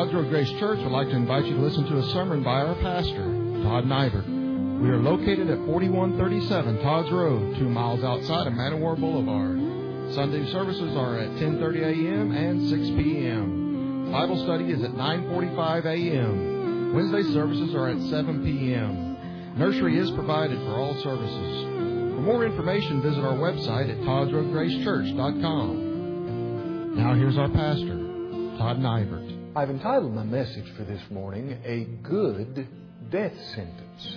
Todd's Road Grace Church would like to invite you to listen to a sermon by our pastor, Todd Nybert. We are located at 4137 Todd's Road, 2 miles outside of Man O' War Boulevard. Sunday services are at 10:30 a.m. and 6 p.m. Bible study is at 9:45 a.m. Wednesday services are at 7 p.m. Nursery is provided for all services. For more information, visit our website at toddsroadgracechurch.com. Now here's our pastor, Todd Nybert. I've entitled my message for this morning, A Good Death Sentence.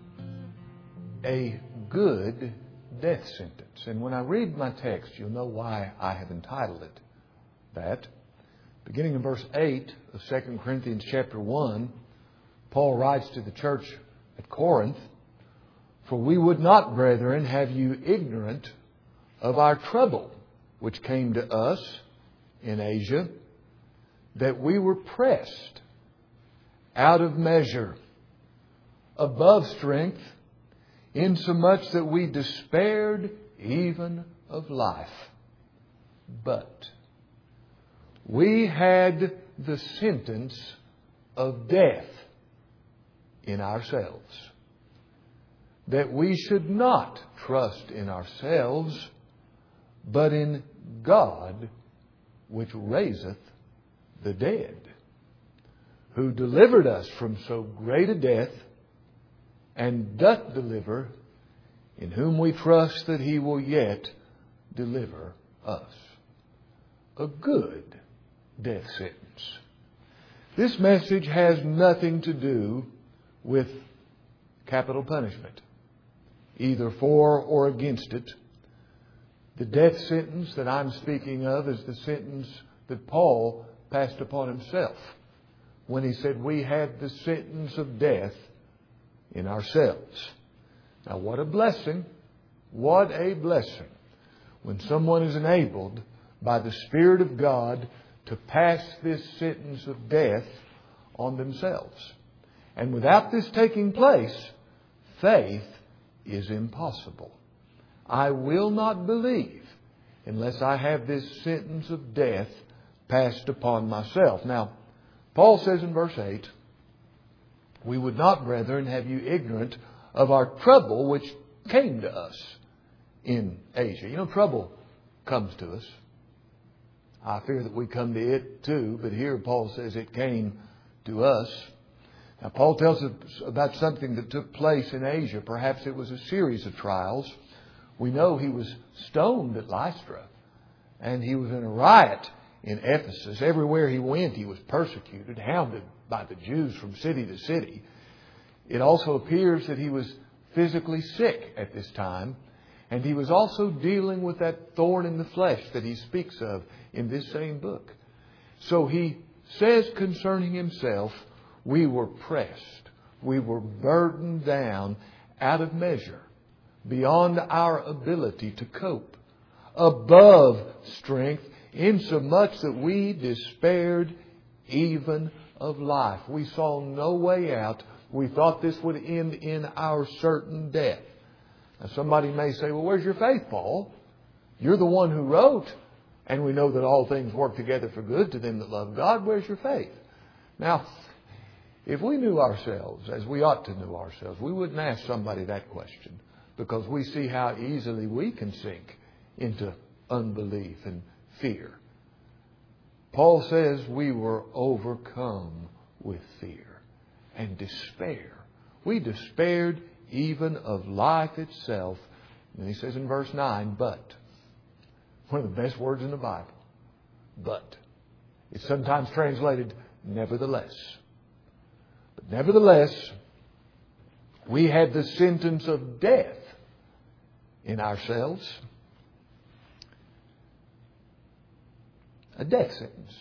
A good death sentence. And when I read my text, you'll know why I have entitled it that. Beginning in verse 8 of 2 Corinthians chapter 1, Paul writes to the church at Corinth, "For we would not, brethren, have you ignorant of our trouble, which came to us in Asia, that we were pressed out of measure, above strength, insomuch that we despaired even of life. But we had the sentence of death in ourselves, that we should not trust in ourselves, but in God, which raiseth the dead, who delivered us from so great a death, and doth deliver, in whom we trust that He will yet deliver us." A good death sentence. This message has nothing to do with capital punishment, either for or against it. The death sentence that I'm speaking of is the sentence that Paul passed upon himself when he said, "We had the sentence of death in ourselves." Now, what a blessing. What a blessing when someone is enabled by the Spirit of God to pass this sentence of death on themselves. And without this taking place, faith is impossible. I will not believe unless I have this sentence of death passed upon myself. Now, Paul says in verse 8, "We would not, brethren, have you ignorant of our trouble which came to us in Asia." You know, trouble comes to us. I fear that we come to it too, but here Paul says it came to us. Now, Paul tells us about something that took place in Asia. Perhaps it was a series of trials. We know he was stoned at Lystra, and he was in a riot in Ephesus. Everywhere he went, he was persecuted, hounded by the Jews from city to city. It also appears that he was physically sick at this time, and he was also dealing with that thorn in the flesh that he speaks of in this same book. So he says concerning himself, we were pressed, we were burdened down out of measure, beyond our ability to cope, above strength, insomuch that we despaired even of life. We saw no way out. We thought this would end in our certain death. Now, somebody may say, "Well, where's your faith, Paul? You're the one who wrote, and we know that all things work together for good to them that love God. Where's your faith?" Now, if we knew ourselves as we ought to know ourselves, we wouldn't ask somebody that question, because we see how easily we can sink into unbelief and fear. Paul says we were overcome with fear and despair. We despaired even of life itself. And he says in verse 9, "But," one of the best words in the Bible, "but." It's sometimes translated "nevertheless." But nevertheless, we had the sentence of death in ourselves. A death sentence.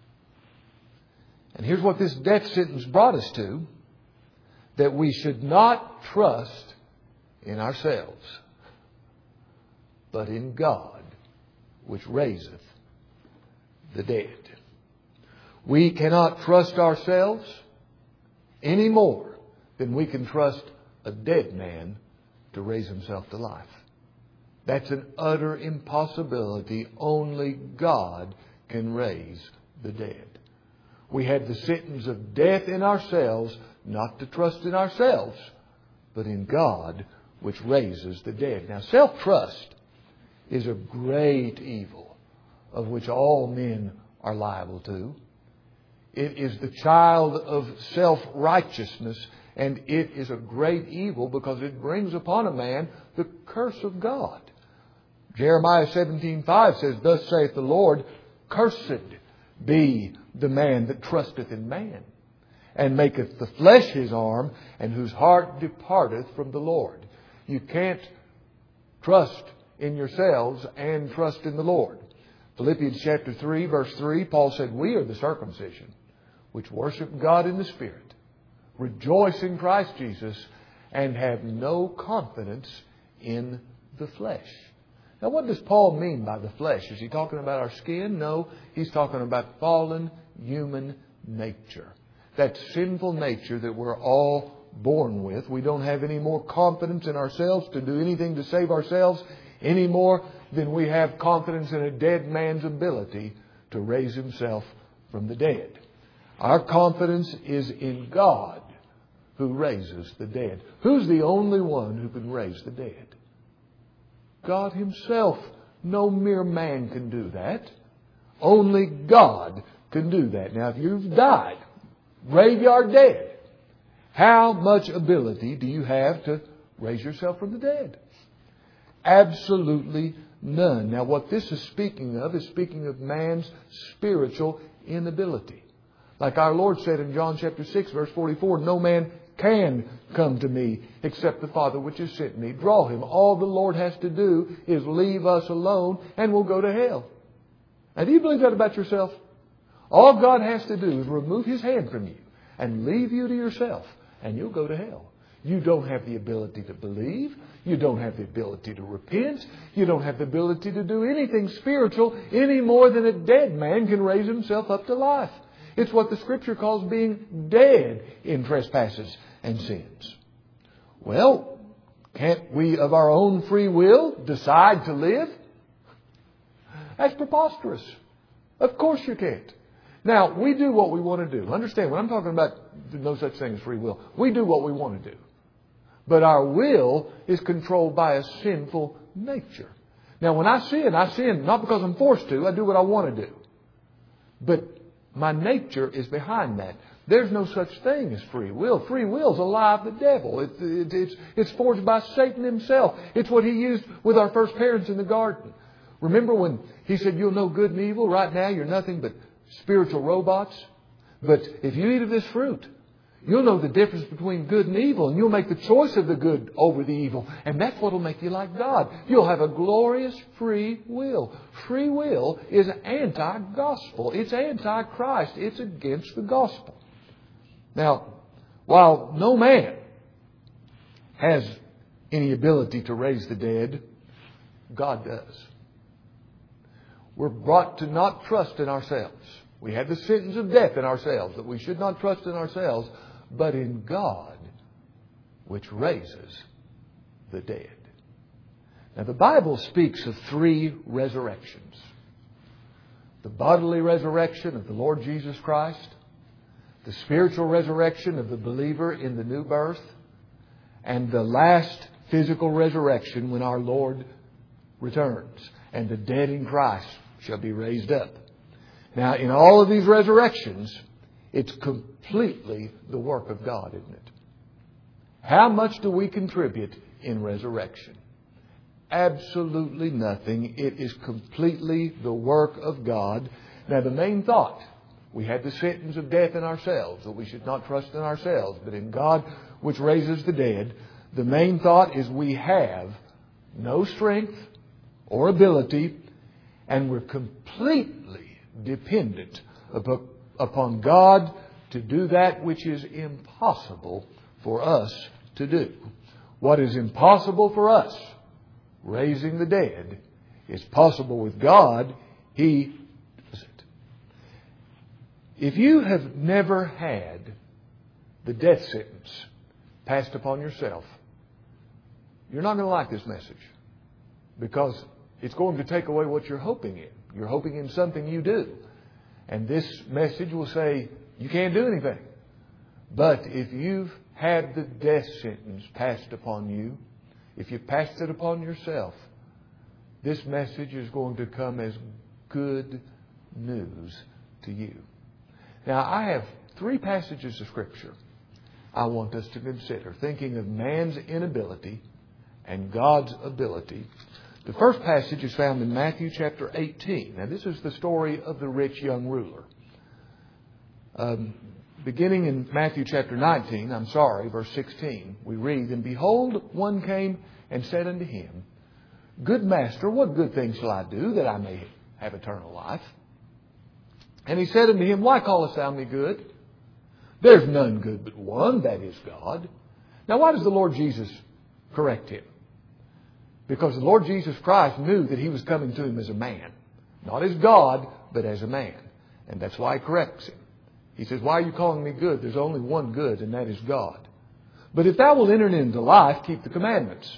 And here's what this death sentence brought us to: that we should not trust in ourselves, but in God, which raiseth the dead. We cannot trust ourselves any more than we can trust a dead man to raise himself to life. That's an utter impossibility. Only God can raise the dead. We had the sentence of death in ourselves, not to trust in ourselves, but in God, which raises the dead. Now, self-trust is a great evil of which all men are liable to. It is the child of self-righteousness, and it is a great evil because it brings upon a man the curse of God. Jeremiah 17:5 says, "Thus saith the Lord, cursed be the man that trusteth in man, and maketh the flesh his arm, and whose heart departeth from the Lord." You can't trust in yourselves and trust in the Lord. Philippians chapter 3, verse 3, Paul said, "We are the circumcision, which worship God in the Spirit, rejoice in Christ Jesus, and have no confidence in the flesh." Now, what does Paul mean by the flesh? Is he talking about our skin? No, he's talking about fallen human nature. That sinful nature that we're all born with. We don't have any more confidence in ourselves to do anything to save ourselves any more than we have confidence in a dead man's ability to raise himself from the dead. Our confidence is in God, who raises the dead. Who's the only one who can raise the dead? God Himself. No mere man can do that. Only God can do that. Now, if you've died, graveyard dead, how much ability do you have to raise yourself from the dead? Absolutely none. Now, what this is speaking of man's spiritual inability. Like our Lord said in John chapter 6, verse 44, "No man can come to me except the Father which has sent me draw him." All the Lord has to do is leave us alone and we'll go to hell. And do you believe that about yourself? All God has to do is remove His hand from you and leave you to yourself, and you'll go to hell. You don't have the ability to believe. You don't have the ability to repent. You don't have the ability to do anything spiritual any more than a dead man can raise himself up to life. It's what the Scripture calls being dead in trespasses and sins. Well, can't we of our own free will decide to live? That's preposterous. Of course you can't. Now, we do what we want to do. Understand, when I'm talking about no such thing as free will, we do what we want to do. But our will is controlled by a sinful nature. Now, when I sin not because I'm forced to. I do what I want to do. But my nature is behind that. There's no such thing as free will. Free will is a lie of the devil. It's forged by Satan himself. It's what he used with our first parents in the garden. Remember when he said, "You'll know good and evil. Right now you're nothing but spiritual robots. But if you eat of this fruit, you'll know the difference between good and evil, and you'll make the choice of the good over the evil. And that's what will make you like God. You'll have a glorious free will." Free will is anti-gospel. It's anti-Christ. It's against the gospel. Now, while no man has any ability to raise the dead, God does. We're brought to not trust in ourselves. We have the sentence of death in ourselves, that we should not trust in ourselves, but in God, which raises the dead. Now, the Bible speaks of 3 resurrections. The bodily resurrection of the Lord Jesus Christ, the spiritual resurrection of the believer in the new birth, and the last physical resurrection when our Lord returns, and the dead in Christ shall be raised up. Now, in all of these resurrections, it's completely the work of God, isn't it? How much do we contribute in resurrection? Absolutely nothing. It is completely the work of God. Now, the main thought, we had the sentence of death in ourselves, that we should not trust in ourselves, but in God which raises the dead. The main thought is we have no strength or ability, and we're completely dependent upon God to do that which is impossible for us to do. What is impossible for us, raising the dead, is possible with God. He does it. If you have never had the death sentence passed upon yourself, you're not going to like this message, because it's going to take away what you're hoping in. You're hoping in something you do. And this message will say, You can't do anything. But if you've had the death sentence passed upon you, if you passed it upon yourself, this message is going to come as good news to you. Now, I have 3 passages of Scripture I want us to consider, thinking of man's inability and God's ability. The first passage is found in Matthew chapter 18. Now, this is the story of the rich young ruler. Beginning in Matthew chapter 19, verse 16, we read, "And behold, one came and said unto him, Good master, what good thing shall I do that I may have eternal life? And he said unto him, Why callest thou me good? There's none good but one, that is God." Now, why does the Lord Jesus correct him? Because the Lord Jesus Christ knew that he was coming to him as a man. Not as God, but as a man. And that's why he corrects him. He says, "Why are you calling me good? There's only one good, and that is God. But if thou wilt enter into life, keep the commandments."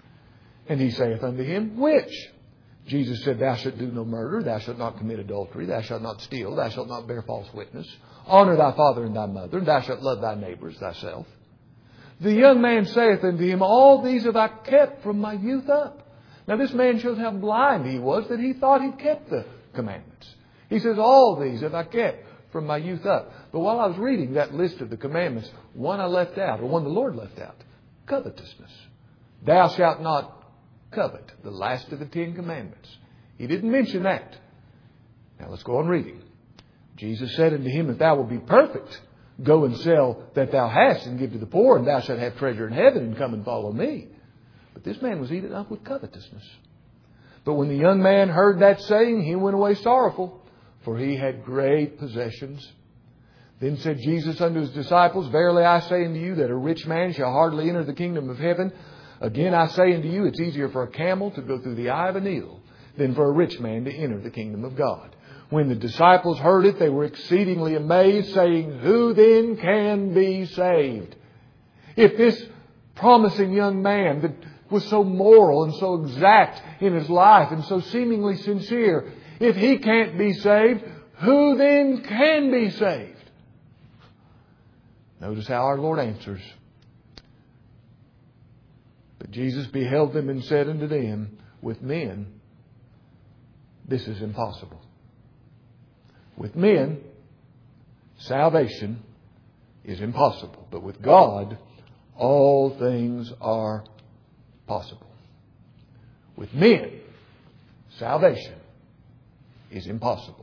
And he saith unto him, "Which?" Jesus said, "Thou shalt do no murder, thou shalt not commit adultery, thou shalt not steal, thou shalt not bear false witness, honor thy father and thy mother, and thou shalt love thy neighbor as thyself." The young man saith unto him, "All these have I kept from my youth up." Now this man shows how blind he was, that he thought he'd kept the commandments. He says, "All these have I kept from my youth up." But while I was reading that list of the commandments, one I left out, or one the Lord left out: covetousness. "Thou shalt not covet," the last of the 10 commandments. He didn't mention that. Now let's go on reading. Jesus said unto him, "If thou wilt be perfect, go and sell that thou hast and give to the poor, and thou shalt have treasure in heaven, and come and follow me." But this man was eaten up with covetousness. But when the young man heard that saying, he went away sorrowful, for he had great possessions. Then said Jesus unto his disciples, "Verily I say unto you that a rich man shall hardly enter the kingdom of heaven. Again I say unto you, it's easier for a camel to go through the eye of a needle than for a rich man to enter the kingdom of God." When the disciples heard it, they were exceedingly amazed, saying, "Who then can be saved?" If this promising young man that was so moral and so exact in his life and so seemingly sincere, if he can't be saved, who then can be saved? Notice how our Lord answers. But Jesus beheld them and said unto them, "With men, this is impossible." With men, salvation is impossible. But with God, all things are possible. With men, salvation is impossible.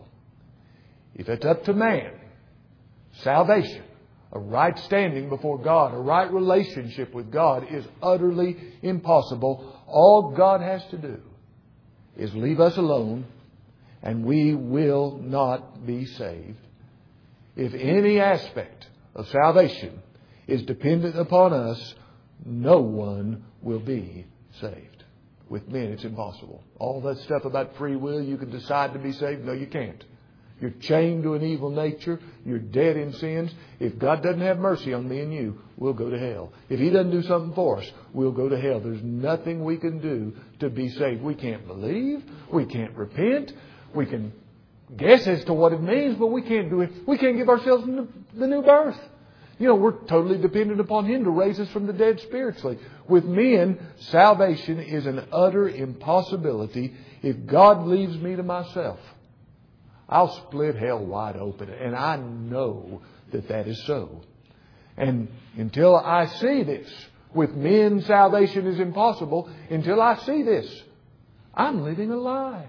If it's up to man, salvation, a right standing before God, a right relationship with God, is utterly impossible. All God has to do is leave us alone, and we will not be saved. If any aspect of salvation is dependent upon us, no one will be saved. With men, it's impossible. All that stuff about free will, you can decide to be saved. No, you can't. You're chained to an evil nature. You're dead in sins. If God doesn't have mercy on me and you, we'll go to hell. If He doesn't do something for us, we'll go to hell. There's nothing we can do to be saved. We can't believe. We can't repent. We can guess as to what it means, but we can't do it. We can't give ourselves the new birth. You know, we're totally dependent upon Him to raise us from the dead spiritually. With men, salvation is an utter impossibility. If God leaves me to myself, I'll split hell wide open. And I know that that is so. And until I see this, with men salvation is impossible, until I see this, I'm living a lie.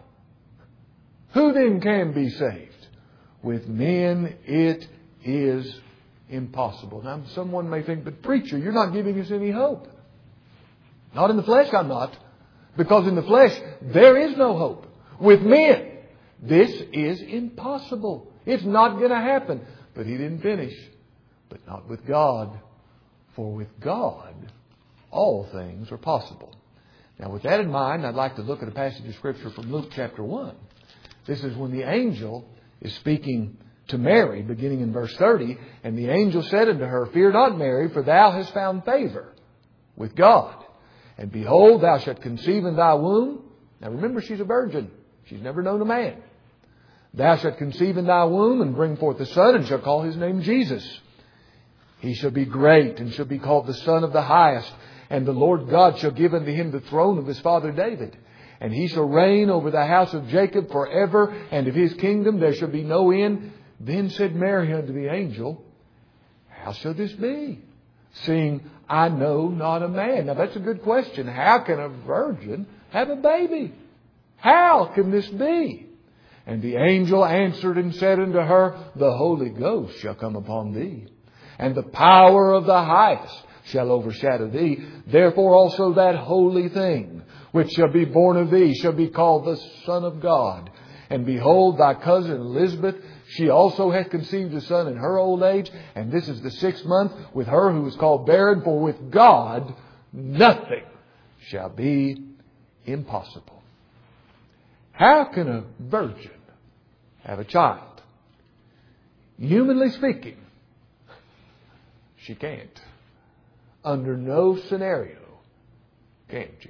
Who then can be saved? With men it is impossible. Now someone may think, but preacher, you're not giving us any hope. Not in the flesh, I'm not. Because in the flesh, there is no hope. With men, this is impossible. It's not going to happen. But He didn't finish. But not with God. For with God, all things are possible. Now with that in mind, I'd like to look at a passage of Scripture from Luke chapter 1. This is when the angel is speaking to Mary, beginning in verse 30. And the angel said unto her, "Fear not, Mary, for thou hast found favor with God. And behold, thou shalt conceive in thy womb." Now remember, she's a virgin. She's never known a man. Thou shalt conceive in thy womb and bring forth a son, and shall call his name Jesus. He shall be great, and shall be called the Son of the Highest. And the Lord God shall give unto him the throne of his father David. And he shall reign over the house of Jacob forever, and of his kingdom there shall be no end. Then said Mary unto the angel, How shall this be, seeing I know not a man? Now that's a good question. How can a virgin have a baby? How can this be? And the angel answered and said unto her, The Holy Ghost shall come upon thee, and the power of the Highest shall overshadow thee. Therefore also that holy thing which shall be born of thee shall be called the Son of God. And behold, thy cousin Elizabeth, she also hath conceived a son in her old age, and this is the 6th month with her who is called barren. For with God nothing shall be impossible. How can a virgin have a child? Humanly speaking, she can't. Under no scenario can she.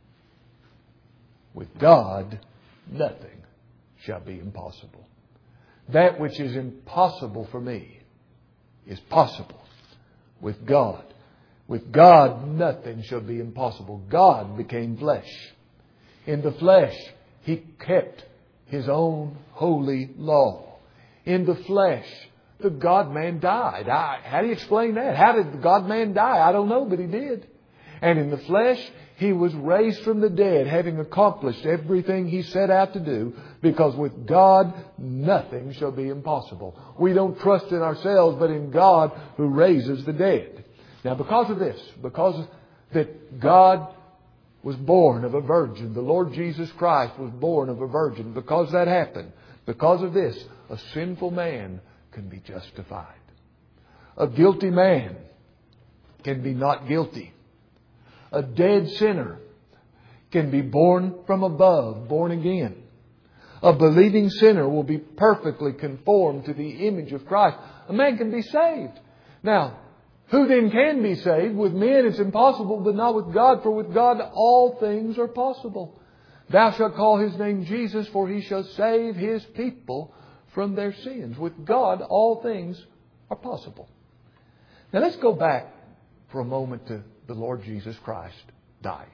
With God, nothing shall be impossible. That which is impossible for me is possible with God. With God, nothing shall be impossible. God became flesh. In the flesh, He kept His own holy law. In the flesh, the God-man died. How do you explain that? How did the God-man die? I don't know, but He did. And in the flesh, He was raised from the dead, having accomplished everything He set out to do, because with God, nothing shall be impossible. We don't trust in ourselves, but in God who raises the dead. Now, because of this, because that God was born of a virgin, the Lord Jesus Christ was born of a virgin, because that happened, because of this, a sinful man can be justified. A guilty man can be not guilty. A dead sinner can be born from above, born again. A believing sinner will be perfectly conformed to the image of Christ. A man can be saved. Now, who then can be saved? With men it's impossible, but not with God, for with God all things are possible. Thou shalt call His name Jesus, for He shall save His people from their sins. With God all things are possible. Now let's go back for a moment to the Lord Jesus Christ dying.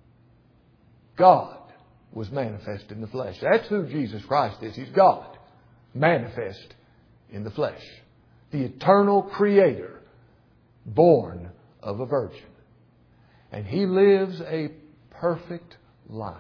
God was manifest in the flesh. That's who Jesus Christ is. He's God, manifest in the flesh. The eternal Creator, born of a virgin. And He lives a perfect life.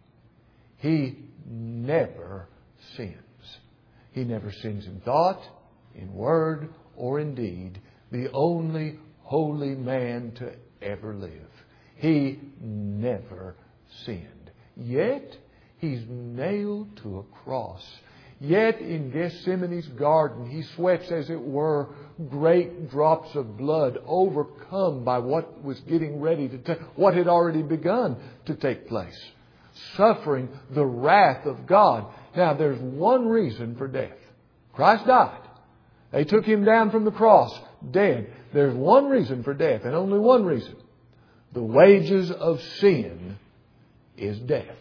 He never sins. He never sins in thought, in word, or in deed. The only holy man to ever live. He never sinned. Yet He's nailed to a cross. Yet in Gethsemane's garden He sweats, as it were, great drops of blood, overcome by what was getting ready to what had already begun to take place. Suffering the wrath of God. Now there's one reason for death. Christ died. They took Him down from the cross, dead. There's one reason for death, and only one reason. The wages of sin is death.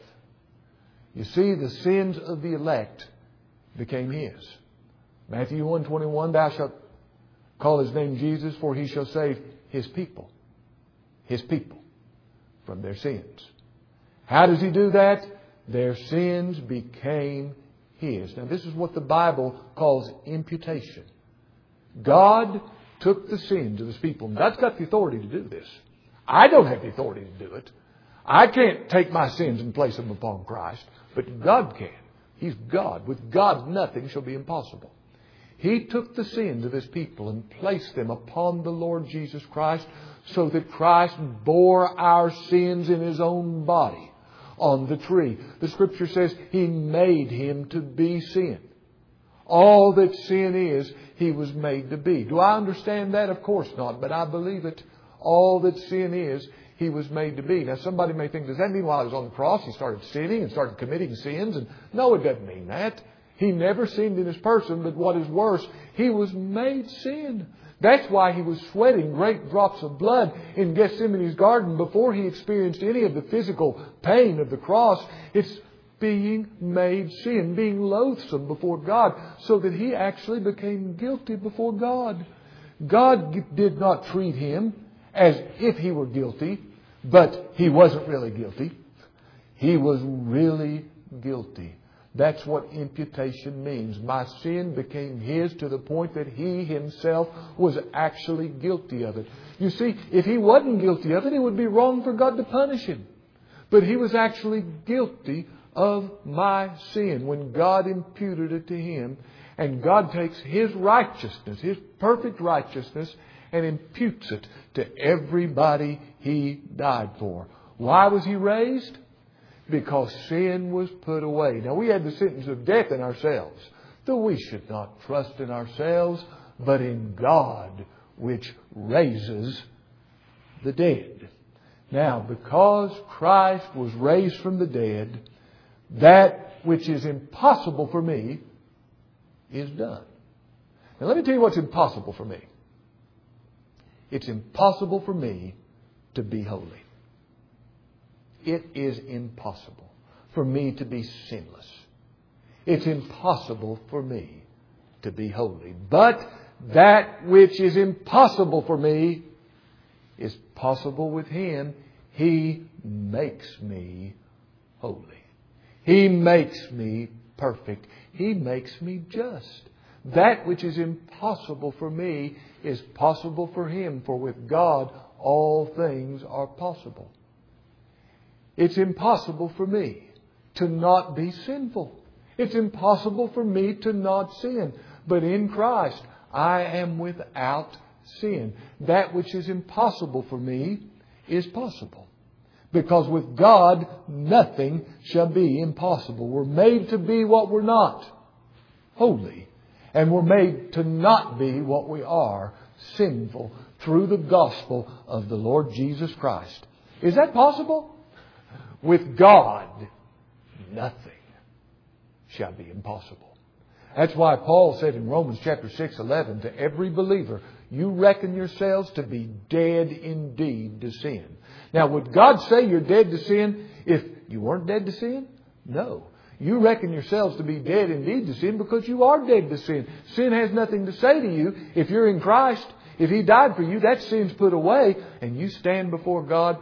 You see, the sins of the elect became His. Matthew 1:21, Thou shalt call His name Jesus, for He shall save His people. His people from their sins. How does He do that? Their sins became His. Now this is what the Bible calls imputation. God took the sins of His people. And God's got the authority to do this. I don't have the authority to do it. I can't take my sins and place them upon Christ. But God can. He's God. With God, nothing shall be impossible. He took the sins of His people and placed them upon the Lord Jesus Christ, so that Christ bore our sins in His own body on the tree. The Scripture says He made Him to be sin. All that sin is, He was made to be. Do I understand that? Of course not, but I believe it. All that sin is, He was made to be. Now somebody may think, does that mean while He was on the cross He started sinning and started committing sins? And no, it doesn't mean that. He never sinned in His person, but what is worse, He was made sin. That's why He was sweating great drops of blood in Gethsemane's garden before He experienced any of the physical pain of the cross. It's being made sin, being loathsome before God, so that He actually became guilty before God. God did not treat Him as if He were guilty, but He wasn't really guilty. He was really guilty. That's what imputation means. My sin became His to the point that He Himself was actually guilty of it. You see, if He wasn't guilty of it, it would be wrong for God to punish Him. But He was actually guilty of my sin when God imputed it to Him. And God takes His righteousness, His perfect righteousness, and imputes it to everybody He died for. Why was He raised? Because sin was put away. Now, we had the sentence of death in ourselves, though we should not trust in ourselves, but in God, which raises the dead. Now, because Christ was raised from the dead, that which is impossible for me is done. Now, let me tell you what's impossible for me. It's impossible for me to be holy. It is impossible for me to be sinless. It's impossible for me to be holy. But that which is impossible for me is possible with Him. He makes me holy. He makes me perfect. He makes me just. That which is impossible for me is possible for Him. For with God all things are possible. It's impossible for me to not be sinful. It's impossible for me to not sin. But in Christ, I am without sin. That which is impossible for me is possible. Because with God, nothing shall be impossible. We're made to be what we're not, holy. And we're made to not be what we are, sinful, through the gospel of the Lord Jesus Christ. Is that possible? With God, nothing shall be impossible. That's why Paul said in Romans chapter 6:11 to every believer, you reckon yourselves to be dead indeed to sin. Now, would God say you're dead to sin if you weren't dead to sin? No. You reckon yourselves to be dead indeed to sin because you are dead to sin. Sin has nothing to say to you. If you're in Christ, if He died for you, that sin's put away and you stand before God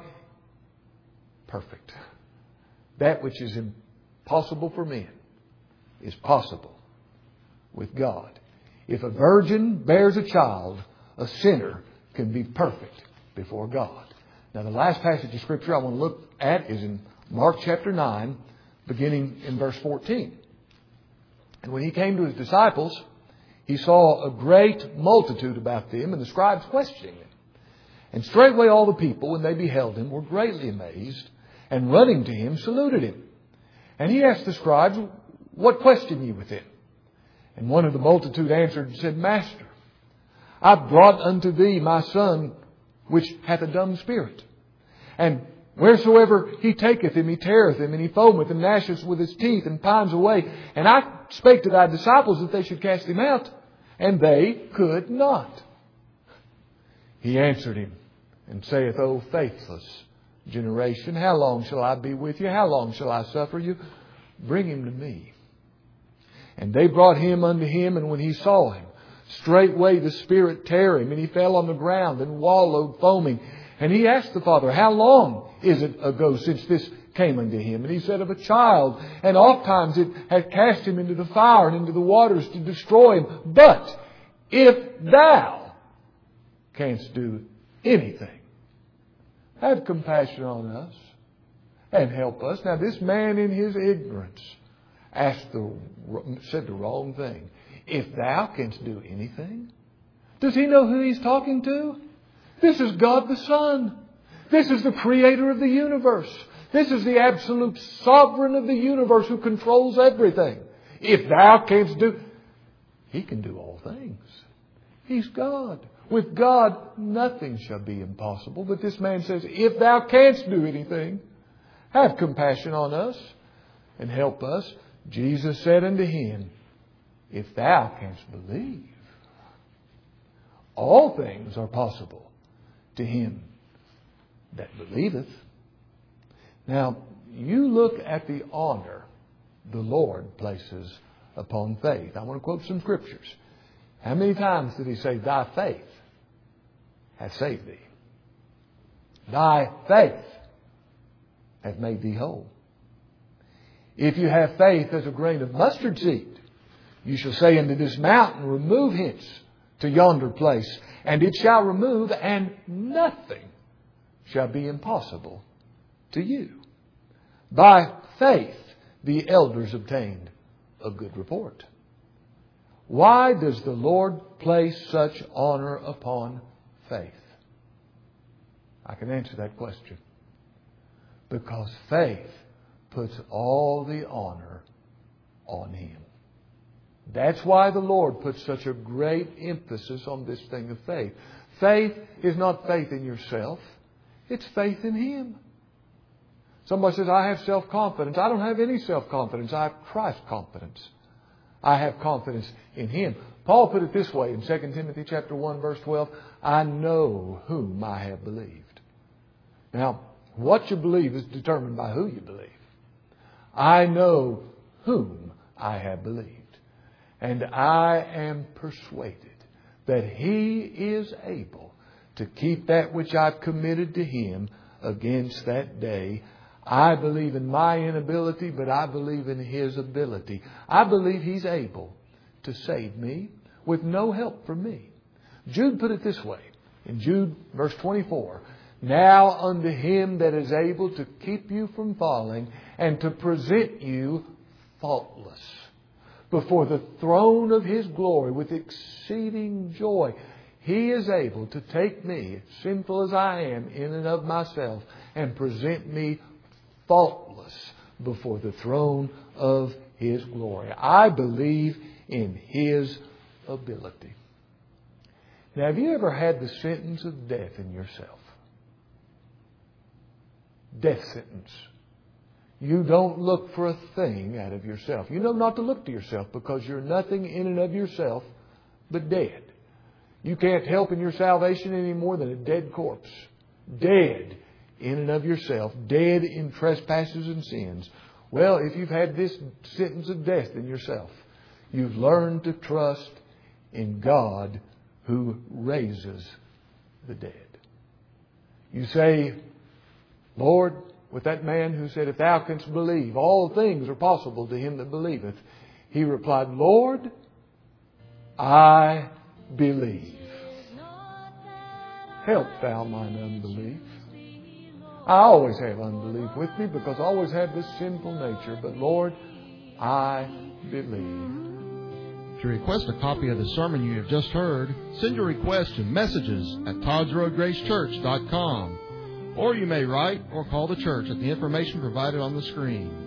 perfect. That which is impossible for men is possible with God. If a virgin bears a child, a sinner can be perfect before God. Now, the last passage of Scripture I want to look at is in Mark chapter 9, beginning in verse 14. And when He came to His disciples, He saw a great multitude about them, and the scribes questioning Him. And straightway all the people, when they beheld Him, were greatly amazed, and running to Him, saluted Him. And He asked the scribes, what question ye with Him? And one of the multitude answered and said, Master, I brought unto Thee my son, which hath a dumb spirit. And wheresoever He taketh him, He teareth him, and he foameth and gnasheth with his teeth, and pines away. And I spake to Thy disciples that they should cast him out, and they could not. He answered him, and saith, O faithless generation, how long shall I be with you? How long shall I suffer you? Bring him to me. And they brought him unto Him, and when He saw him, straightway the spirit tare him, and he fell on the ground and wallowed foaming. And he asked the father, how long is it ago since this came unto him? And he said, of a child. And oft times it had cast him into the fire and into the waters to destroy him. But if Thou canst do anything, have compassion on us and help us. Now, this man in his ignorance said the wrong thing. If Thou canst do anything. Does he know who he's talking to? This is God the Son. This is the Creator of the universe. This is the absolute sovereign of the universe who controls everything. If Thou canst do... He can do all things. He's God. With God, nothing shall be impossible. But this man says, if Thou canst do anything, have compassion on us and help us. Jesus said unto him, if thou canst believe, all things are possible to him that believeth. Now, you look at the honor the Lord places upon faith. I want to quote some scriptures. How many times did He say, thy faith hath saved thee? Thy faith hath made thee whole. If you have faith as a grain of mustard seed, you shall say unto this mountain, remove hence to yonder place, and it shall remove, and nothing shall be impossible to you. By faith the elders obtained a good report. Why does the Lord place such honor upon faith? I can answer that question. Because faith puts all the honor on Him. That's why the Lord puts such a great emphasis on this thing of faith. Faith is not faith in yourself. It's faith in Him. Somebody says, I have self-confidence. I don't have any self-confidence. I have Christ confidence. I have confidence in Him. Paul put it this way in 2 Timothy chapter 1, verse 12. I know whom I have believed. Now, what you believe is determined by who you believe. I know whom I have believed. And I am persuaded that He is able to keep that which I've committed to Him against that day. I believe in my inability, but I believe in His ability. I believe He's able to save me with no help from me. Jude put it this way in Jude verse 24. Now unto Him that is able to keep you from falling and to present you faultless before the throne of His glory with exceeding joy. He is able to take me, sinful as I am, in and of myself, and present me faultless before the throne of His glory. I believe in His ability. Now, have you ever had the sentence of death in yourself? Death sentence. You don't look for a thing out of yourself. You know not to look to yourself because you're nothing in and of yourself but dead. You can't help in your salvation any more than a dead corpse. Dead in and of yourself. Dead in trespasses and sins. Well, if you've had this sentence of death in yourself, you've learned to trust in God who raises the dead. You say, Lord, with that man who said, if thou canst believe, all things are possible to him that believeth. He replied, Lord, I believe. Help thou mine unbelief. I always have unbelief with me because I always have this sinful nature. But Lord, I believe. To request a copy of the sermon you have just heard, send your request to messages@ToddsRoadGraceChurch.com. Or you may write or call the church at the information provided on the screen.